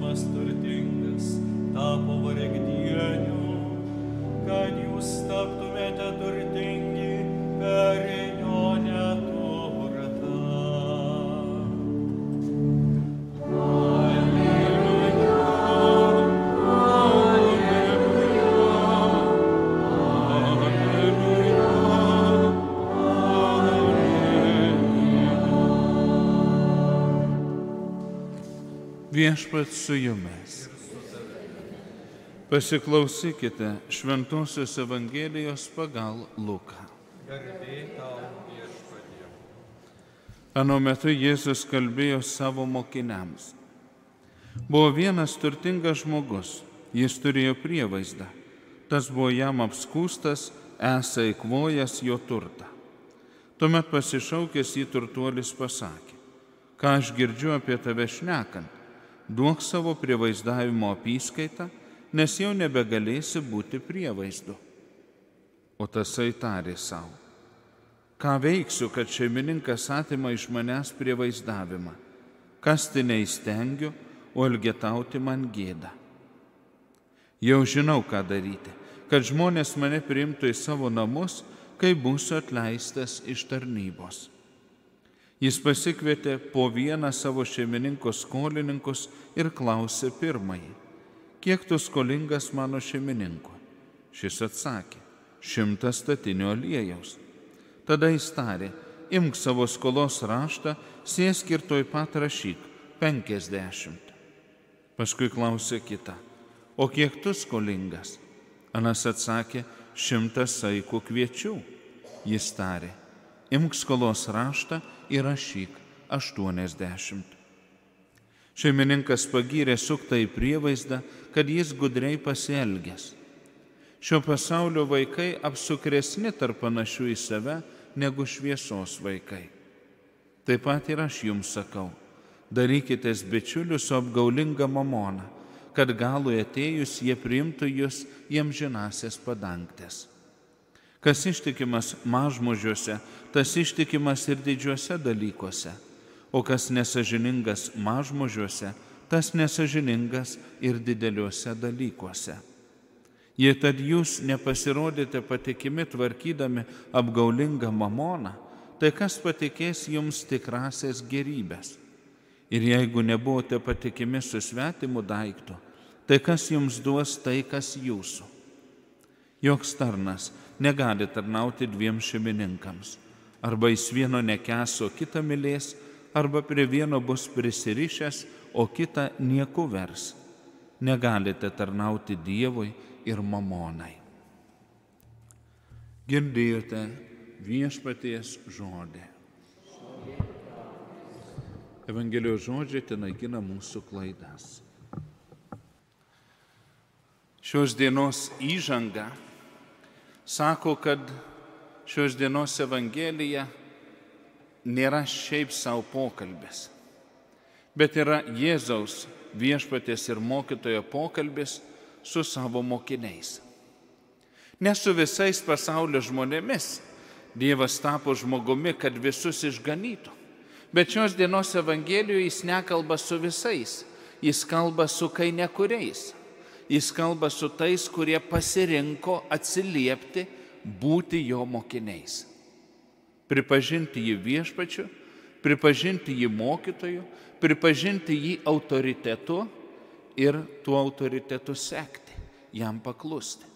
būdamas turtingas, tapo vargdieniu, kad jūs taptumėte turtingi per jo neturtą. Viešpats su jumis. Pasiklausykite Šventosios Evangelijos pagal Luką. Garbė tau, Viešpatie. Ano metu Jėzus kalbėjo savo mokiniams. Buvo vienas turtingas žmogus, jis turėjo prievaizdą. Tas buvo jam apskūstas, esą eikvojęs jo turtą. Tuomet pasišaukęs jį turtuolis pasakė: ką aš girdžiu apie tave šnekant? Duok savo prievaizdavimo apyskaitą, nes jau nebegalėsi būti prievaizdu. O tasai tarė savo: ką veiksiu, kad šeimininkas atima iš manęs prievaizdavimą? Kasti neįstengiu, o elgetauti man gėda. Jau žinau, ką daryti, kad žmonės mane priimtų į savo namus, kai būsiu atleistas iš tarnybos. Jis pasikvietė po vieną savo šeimininko skolininkus ir klausė pirmąjį: kiek tu skolingas mano šeimininkui? Šis atsakė: 100 statinių aliejaus. Tada jis tarė: imk savo skolos raštą, sėsk ir tuoj pat rašyk 50. Paskui klausė kitą: o kiek tu skolingas? Anas atsakė: 100 saikų kviečių. Jis tarė: imk skolos raštą ir rašyk 80. Šeimininkas pagyrė suktąjį prievaizdą, kad jis gudriai pasielgęs. Šio pasaulio vaikai apsukresni tarp panašių į save negu šviesos vaikai. Taip pat ir aš jums sakau: darykitės bičiulius su apgaulinga mamona, kad galui atėjus jie priimtų jūs į amžinąsias padangtes. Kas ištikimas mažmožiuose, tas ištikimas ir didžiuose dalykuose, o kas nesažiningas mažmožiuose, tas nesažiningas ir dideliuose dalykuose. Jei tad jūs nepasirodėte patikimi tvarkydami apgaulingą mamoną, tai kas patikės jums tikrasias gerybės? Ir jeigu nebuvote patikimi su svetimu daiktu, tai kas jums duos tai, kas jūsų? Joks tarnas negali tarnauti 2 šeimininkams. Arba jis vieno nekęs, o kitą mylės, arba prie vieno bus prisirišęs, o kitą nieku vers. Negalite tarnauti Dievui ir mamonai. Girdėjote Viešpaties žodį. Evangelijos žodžiai tenaikina mūsų klaidas. Šios dienos įžanga sako, kad šios dienos Evangelija nėra šiaip savo pokalbis, bet yra Jėzaus Viešpaties ir mokytojo pokalbis su savo mokiniais. Ne su visais pasaulio žmonėmis Dievas tapo žmogumi, kad visus išganytų, bet šios dienos Evangelijoje jis nekalba su visais, jis kalba su kai nekuriais. Jis kalba su tais, kurie pasirinko atsiliepti, būti jo mokiniais. Pripažinti jį viešpačiu, pripažinti jį mokytoju, pripažinti jį autoritetu ir tuo autoritetu sekti, jam paklusti.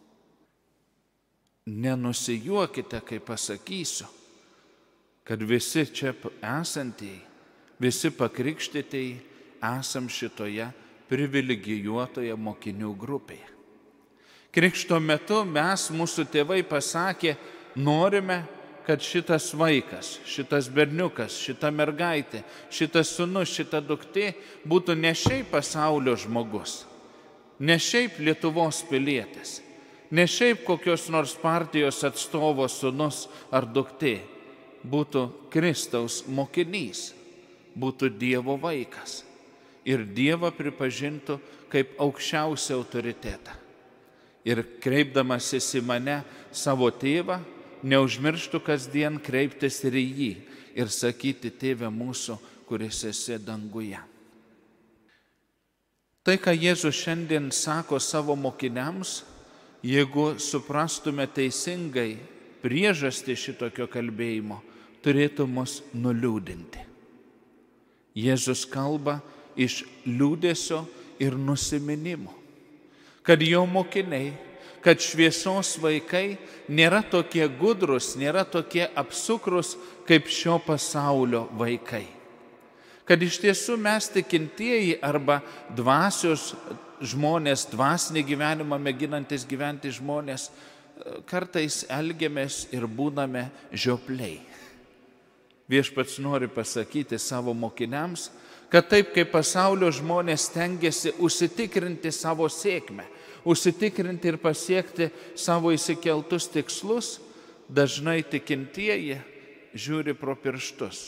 Nenusijuokite, kai pasakysiu, kad visi čia esantieji, visi pakrikštytieji esam šitoje privilegijuotoje mokinių grupėje. Krikšto metu mūsų tėvai pasakė: norime, kad šitas vaikas, šitas berniukas, šita mergaitė, šitas sūnus, šita duktė būtų ne šiaip pasaulio žmogus, ne šiaip Lietuvos pilietis, ne šiaip kokios nors partijos atstovo sūnus ar duktė, būtų Kristaus mokinys, būtų Dievo vaikas. Ir Dievą pripažintų kaip aukščiausią autoritetą. Ir kreipdamasis į mane, savo tėvą, neužmirštų kasdien kreiptis ir į jį ir sakyti: Tėve mūsų, kuris esi danguje. Tai, ką Jėzus šiandien sako savo mokiniams, jeigu suprastume teisingai priežastį šitokio kalbėjimo, turėtų mus nuliūdinti. Jėzus kalba iš liūdesio ir nusiminimo, kad jo mokiniai, kad šviesos vaikai nėra tokie gudrus, nėra tokie apsukrus kaip šio pasaulio vaikai. Kad iš tiesų mes tikintieji arba dvasios žmonės, dvasinį gyvenimą mėginantis gyventi žmonės, kartais elgiamės ir būname žiopliai. Viešpats nori pasakyti savo mokiniams, kad taip kaip pasaulio žmonės stengiasi užsitikrinti savo sėkmę, užsitikrinti ir pasiekti savo įsikeltus tikslus, dažnai tikintieji žiūri pro pirštus.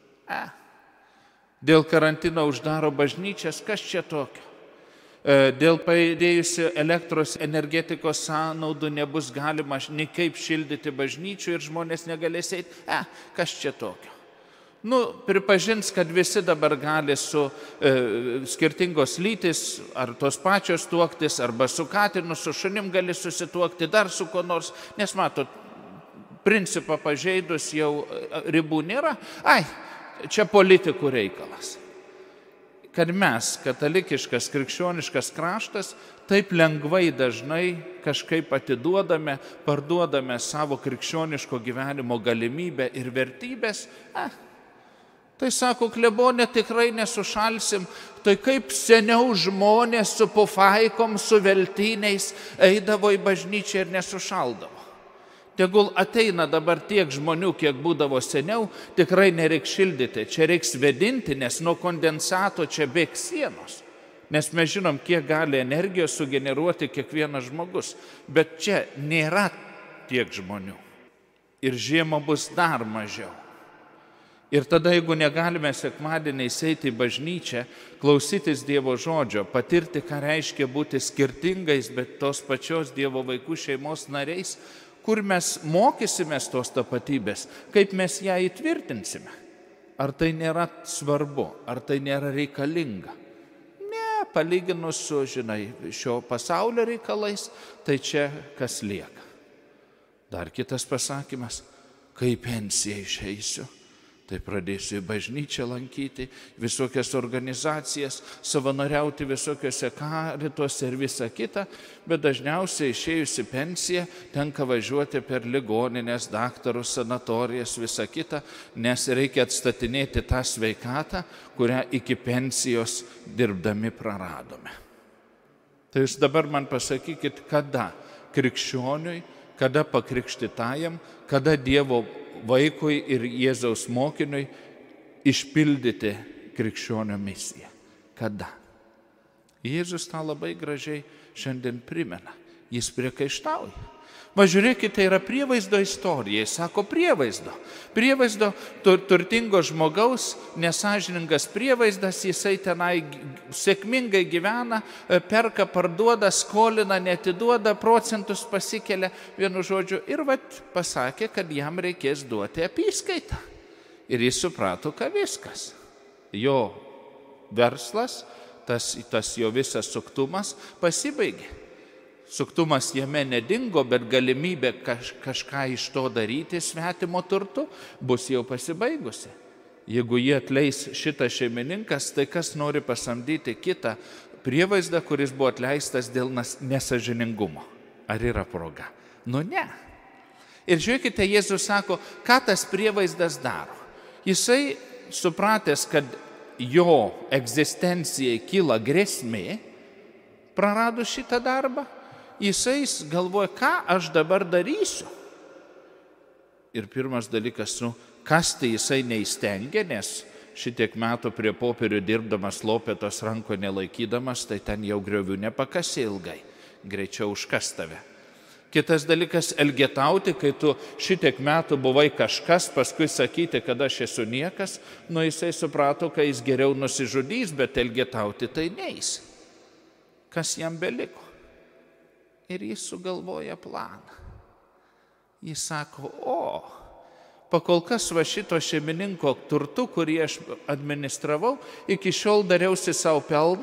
Dėl karantino uždaro bažnyčias, kas čia tokio? Dėl padidėjusio elektros energetikos sąnaudų nebus galima nikaip šildyti bažnyčių ir žmonės negalės eiti. Kas čia tokio? Pripažins, kad visi dabar gali su skirtingos lytis, ar tos pačios tuoktis, arba su katinu, su šunim gali susituokti, dar su kuo nors, nes matot, principą pažeidus jau ribų nėra. Čia politikų reikalas. Kad mes, katalikiškas, krikščioniškas kraštas, taip lengvai dažnai kažkaip atiduodame, parduodame savo krikščioniško gyvenimo galimybę ir vertybės. Tai sako, klebonė, tikrai nesušalsim. Tai kaip seniau žmonės su pufaikom, su veltiniais eidavo į bažnyčią ir nesušaldavo. Tegul ateina dabar tiek žmonių, kiek būdavo seniau, tikrai nereiks šildyti, čia reiks vėdinti, nes nuo kondensato čia bėgs sienos. Nes mes žinom, kiek gali energijos sugeneruoti kiekvienas žmogus, bet čia nėra tiek žmonių. Ir žiemą bus dar mažiau. Ir tada, jeigu negalime sekmadieniais eiti į bažnyčią, klausytis Dievo žodžio, patirti, ką reiškia būti skirtingais, bet tos pačios Dievo vaikų šeimos nariais, kur mes mokysimės tos tapatybės, kaip mes ją įtvirtinsime. Ar tai nėra svarbu, ar tai nėra reikalinga? Ne, palyginus su, šio pasaulio reikalais, tai čia kas lieka. Dar kitas pasakymas, kai pensiją išeisiu, tai pradėsiu į bažnyčią lankyti, visokias organizacijas, savanoriauti visokiose karituose ir visa kita, bet dažniausiai išėjusi pensiją tenka važiuoti per ligoninės, daktarus, sanatorijas, visa kita, nes reikia atstatinėti tą sveikatą, kurią iki pensijos dirbdami praradome. Tai jūs dabar man pasakykit, kada krikščioniui, kada pakrikštytajam, kada Dievo vaikui ir Jėzaus mokiniui išpildyti krikščionio misiją. Kada? Jėzus tą labai gražiai šiandien primena. Jis priekaištauja. Važiuokite, yra prievaizdo istorija. Jis sako prievaizdo. Prievaizdo turtingo žmogaus, nesažiningas prievaizdas, jisai tenai sėkmingai gyvena, perka, parduoda, skolina, netiduoda, procentus pasikelia, vienu žodžiu. Ir pasakė, kad jam reikės duoti apyskaitą. Ir jis suprato, kad viskas. Jo verslas, tas jo visas suktumas pasibaigė. Suktumas jame nedingo, bet galimybė kažką iš to daryti svetimo turtu bus jau pasibaigusi. Jeigu jie atleis šitą šeimininkas, tai kas nori pasamdyti kitą prievaizdą, kuris buvo atleistas dėl nesažiningumo? Ar yra proga? Ne. Ir žiūrėkite, Jėzus sako, ką tas prievaizdas daro. Jisai supratęs, kad jo egzistencijai kyla grėsmė, praradus šitą darbą, jisai galvoja, ką aš dabar darysiu. Ir pirmas dalykas, kasti jisai neįstengia, nes šitiek metų prie popierių dirbdamas, lopetos ranko nelaikydamas, tai ten jau griovių nepakasi ilgai, greičiau užkas tave. Kitas dalykas, elgetauti, kai tu šitiek metų buvai kažkas, paskui sakyti, kad aš esu niekas, jisai suprato, kad jis geriau nusižudys, bet elgetauti tai neis. Kas jam beliko? Ir jis sugalvoja planą. Jis sako, pakol kas šito šeimininko turtu, kurį aš administravau, iki šiol dariausi savo pelną,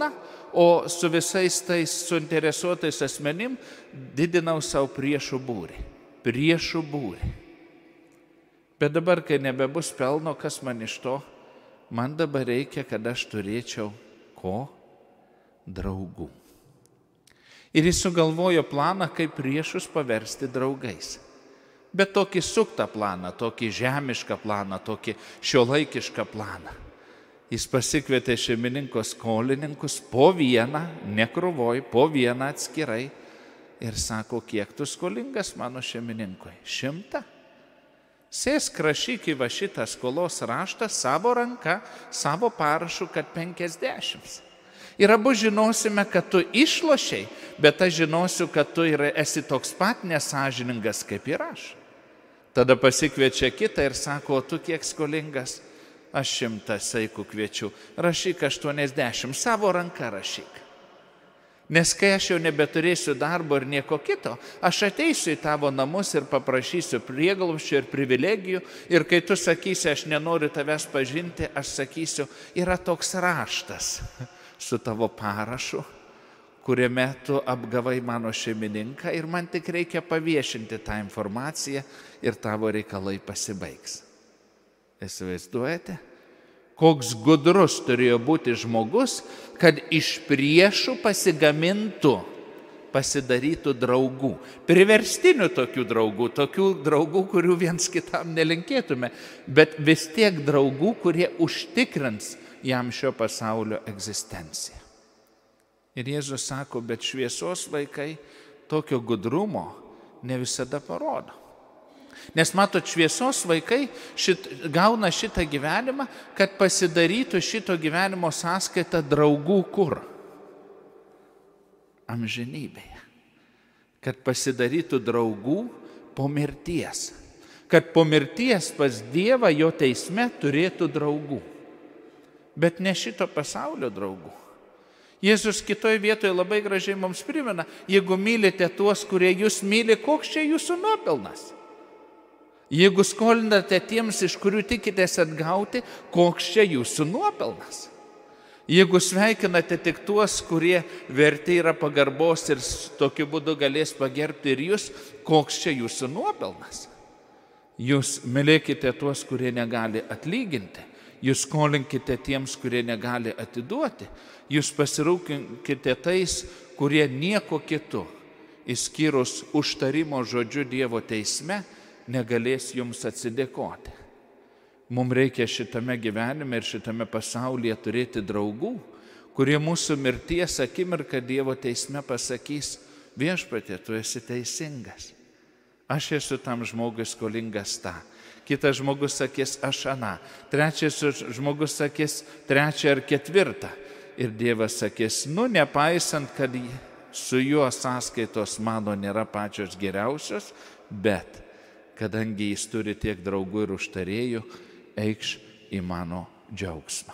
o su visais tais suinteresuotais asmenim didinau savo priešų būrį. Priešų būrį. Bet dabar, kai nebebus pelno, kas man iš to, man dabar reikia, kad aš turėčiau ko? Draugų. Ir jis sugalvojo planą, kaip priešus paversti draugais. Bet tokį suktą planą, tokį žemišką planą, tokį šiuolaikišką planą. Jis pasikvietė šeimininko skolininkus po vieną, nekrūvoj, po vieną atskirai ir sako, kiek tu skolingas mano šeimininkui? 100. Sėsk, rašyk į va šitą skolos raštą savo ranka, savo parašu, kad 50. Ir abu žinosime, kad tu išlošiai, bet aš žinosiu, kad tu esi toks pat nesąžiningas kaip ir aš. Tada pasikviečia kitą ir sako, o tu kiek skolingas? Aš 100 saikų kviečiu, rašyk 80, savo ranka rašyk. Nes kai aš jau nebeturėsiu darbo ir nieko kito, aš ateisiu į tavo namus ir paprašysiu prieglobsčio ir privilegijų. Ir kai tu sakysi, aš nenoriu tavęs pažinti, aš sakysiu, yra toks raštas su tavo parašu, kuriame tu apgavai mano šeimininką ir man tik reikia paviešinti tą informaciją ir tavo reikalai pasibaigs. Įsivaizduojate? Koks gudrus turėjo būti žmogus, kad iš priešų pasigamintų, pasidarytų draugų. Priverstinių tokių draugų, kurių viens kitam nelinkėtume, bet vis tiek draugų, kurie užtikrins jam šio pasaulio egzistenciją. Ir Jėzus sako, bet šviesos vaikai tokio gudrumo ne visada parodo. Nes matot, šviesos vaikai gauna šitą gyvenimą, kad pasidarytų šito gyvenimo sąskaitą draugų kur? Amžinybėje. Kad pasidarytų draugų po mirties. Kad po mirties pas Dievą jo teisme turėtų draugų. Bet ne šito pasaulio draugų. Jėzus kitoje vietoje labai gražiai mums primena, jeigu mylite tuos, kurie jūs myli, koks čia jūsų nuopelnas? Jeigu skolinate tiems, iš kurių tikitės atgauti, koks čia jūsų nuopelnas? Jeigu sveikinate tik tuos, kurie verti yra pagarbos ir tokiu būdu galės pagerbti ir jūs, koks čia jūsų nuopelnas? Jūs mylėkite tuos, kurie negali atlyginti, jūs skolinkite tiems, kurie negali atiduoti, jūs pasirūpinkite tais, kurie nieko kitu, išskyrus užtarimo žodžiu Dievo teisme, negalės jums atsidėkoti. Mums reikia šitame gyvenime ir šitame pasaulyje turėti draugų, kurie mūsų mirties akimirką Dievo teisme pasakys, viešpatie, tu esi teisingas. Aš esu tam žmogui skolingas tą. Kitas žmogus sakys, aš aną. Trečias žmogus sakys, 3 ar 4. Ir Dievas sakys, nepaisant, kad su juo sąskaitos mano nėra pačios geriausios, bet kadangi jis turi tiek draugų ir užtarėjų, eikš į mano džiaugsmą.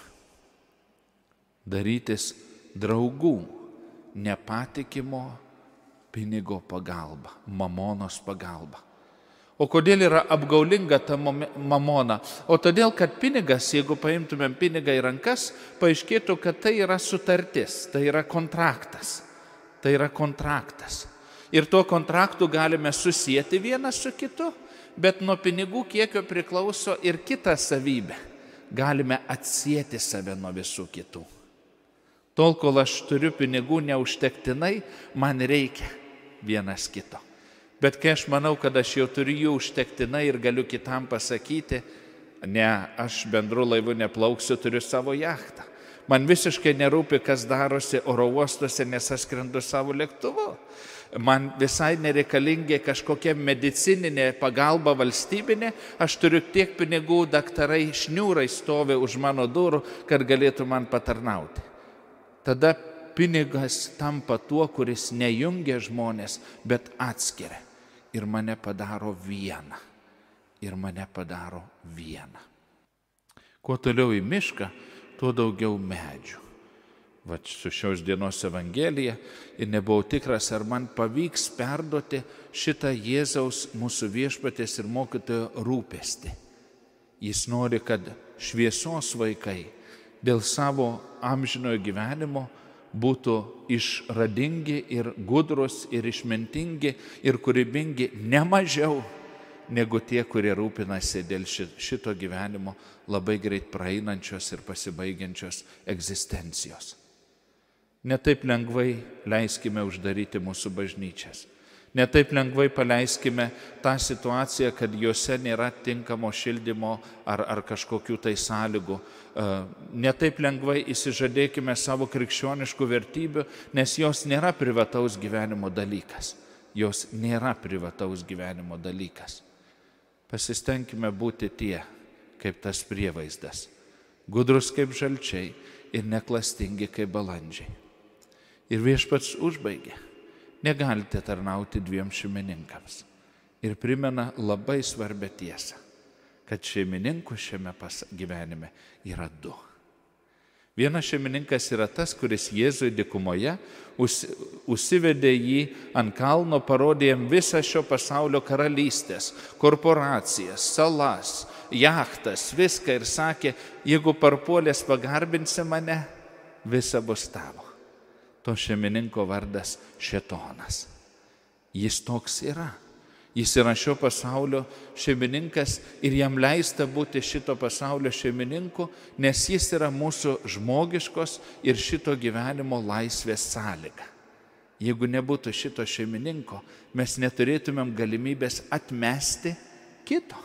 Darytis draugų nepatikimo pinigo pagalba, mamonos pagalba. O kodėl yra apgaulinga ta mamona? O todėl, kad pinigas, jeigu paimtumėm pinigą į rankas, paaiškėtų, kad tai yra sutartis, tai yra kontraktas. Tai yra kontraktas. Ir tuo kontraktu galime susijęti vienas su kitu, bet nuo pinigų kiekio priklauso ir kita savybė. Galime atsieti save nuo visų kitų. Tol, kol aš turiu pinigų neužtektinai, man reikia vienas kito. Bet kai aš manau, kad aš jau turiu jų užtektinai ir galiu kitam pasakyti, ne, aš bendru laivu neplauksiu, turiu savo jachtą. Man visiškai nerūpi, kas darosi oro uostuose, nes aš skrendu savo lėktuvu. Man visai nereikalingi kažkokia medicininė pagalba valstybinė, aš turiu tiek pinigų, daktarai šniūrai stovi už mano durų, kad galėtų man patarnauti. Tada pinigas tampa tuo, kuris nejungia žmonės, bet atskiria ir mane padaro vieną. Ir mane padaro vieną. Kuo toliau į mišką, tuo daugiau medžių. Va su šios dienos Evangelija ir nebuvau tikras, ar man pavyks perduoti šitą Jėzaus mūsų viešpaties ir mokytojo rūpestį. Jis nori, kad šviesos vaikai dėl savo amžinojo gyvenimo būtų išradingi ir gudrus ir išmintingi ir kūrybingi ne mažiau negu tie, kurie rūpinasi dėl šito gyvenimo labai greit praeinančios ir pasibaigiančios egzistencijos. Netaip lengvai leiskime uždaryti mūsų bažnyčias. Netaip lengvai paleiskime tą situaciją, kad juose nėra tinkamo šildymo ar kažkokių tai sąlygų. Netaip lengvai įsižadėkime savo krikščioniškų vertybių, nes jos nėra privataus gyvenimo dalykas. Jos nėra privataus gyvenimo dalykas. Pasistengime būti tie, kaip tas prievaizdas, gudrus kaip žalčiai ir neklastingi kaip balandžiai. Ir Viešpats užbaigė. Negalite tarnauti dviem šeimininkams. Ir primena labai svarbią tiesą, kad šeimininkų šiame gyvenime yra du. Vienas šeimininkas yra tas, kuris Jėzui dykumoje užsivedė jį ant kalno, parodė jam visą šio pasaulio karalystės, korporacijas, salas, jachtas, viską ir sakė, jeigu parpuolės pagarbinsi mane, visa bus tavo. To šeimininko vardas Šėtonas. Jis toks yra. Jis yra šio pasaulio šeimininkas ir jam leista būti šito pasaulio šeimininku, nes jis yra mūsų žmogiškos ir šito gyvenimo laisvės sąlyga. Jeigu nebūtų šito šeimininko, mes neturėtumėm galimybės atmesti kito.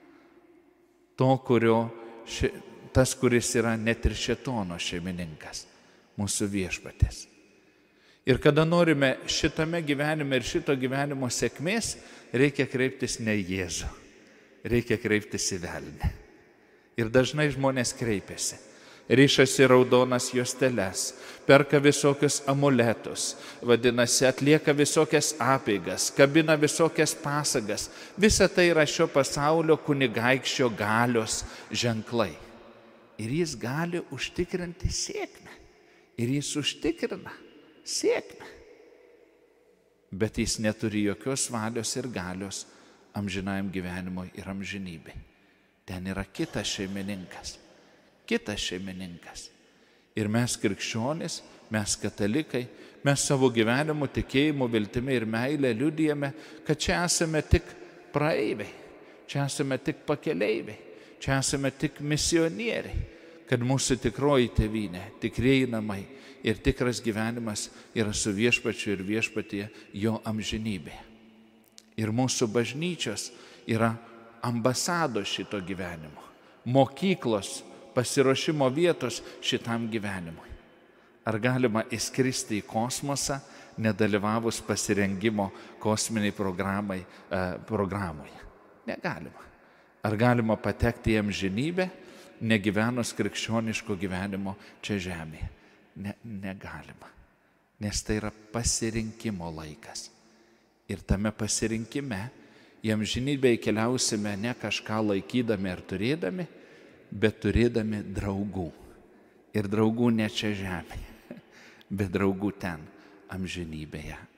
Tas, kuris yra net ir Šėtono šeimininkas, mūsų Viešpatis. Ir kada norime šitame gyvenime ir šito gyvenimo sėkmės, reikia kreiptis ne į Jėzų, reikia kreiptis į velnį. Ir dažnai žmonės kreipiasi, ryšasi raudonas juosteles, perka visokius amuletus, vadinasi, atlieka visokias apeigas, kabina visokias pasagas. Visa tai yra šio pasaulio kunigaikščio galios ženklai. Ir jis gali užtikrinti sėkmę. Ir jis užtikrina sėkmę. Bet jis neturi jokios valios ir galios amžinajam gyvenimui ir amžinybei. Ten yra kitas šeimininkas. Ir mes krikščionys, mes katalikai, mes savo gyvenimu, tikėjimu, viltimi ir meilę liudijame, kad čia esame tik praeiviai, čia esame tik pakeleiviai, čia esame tik misionieriai, kad mūsų tikroji tėvynė, tikrieji namai ir tikras gyvenimas yra su Viešpačiu ir Viešpatyje jo amžinybėje. Ir mūsų bažnyčios yra ambasados šito gyvenimo, mokyklos, pasiruošimo vietos šitam gyvenimui. Ar galima įskristi į kosmosą, nedalyvavus pasirengimo kosminiai programoje? Negalima. Ar galima patekti į amžinybę, negyvenus krikščioniško gyvenimo čia žemėje? Negalima. Nes tai yra pasirinkimo laikas. Ir tame pasirinkime į amžinybę keliausime ne kažką laikydami ar turėdami, bet turėdami draugų. Ir draugų ne čia žemėje, bet draugų ten amžinybėje.